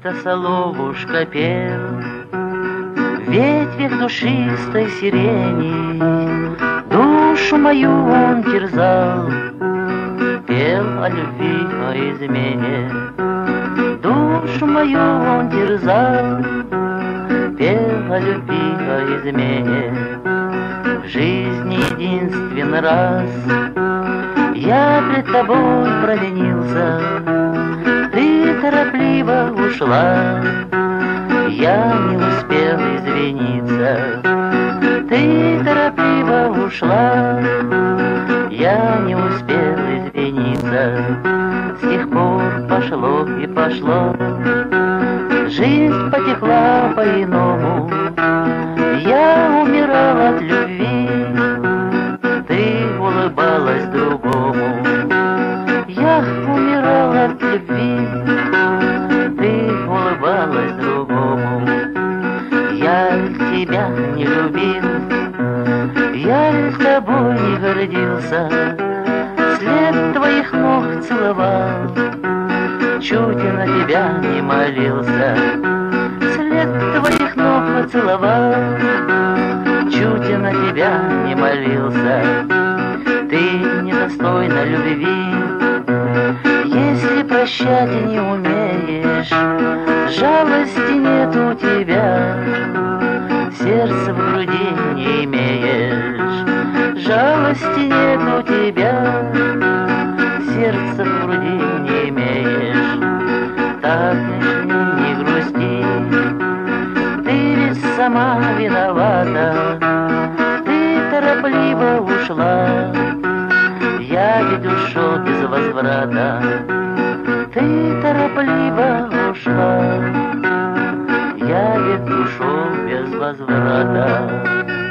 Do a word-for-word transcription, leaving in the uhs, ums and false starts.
Как-то соловушка пел в ветвях душистой сирени, душу мою он терзал, пел о любви, о измене. Душу мою он терзал, пел о любви, о измене. В жизни единственный раз я пред тобой провинился, ты торопливо ушла, я не успел извиниться. Ты торопливо ушла, я не успел извиниться. С тех пор пошло и пошло, жизнь потекла по-иному. Я умирал от любви, ты улыбалась другому. Я умирал от любви, ты улыбалась другому. Я тебя не любил, я с тобой не гордился, след твоих ног целовал, чуть на тебя не молился. След твоих ног поцеловал, чуть на тебя не молился. Ты недостойна любви, если прощать не умеешь, жалости нет у тебя, сердца в груди не имеешь. Жалости нет у тебя, сердца в груди не имеешь. Так не грусти, ты ведь сама виновата, ты торопливо ушла, я ведь ушел без возврата. Ты торопливо ушла, я ведь ушел без возврата.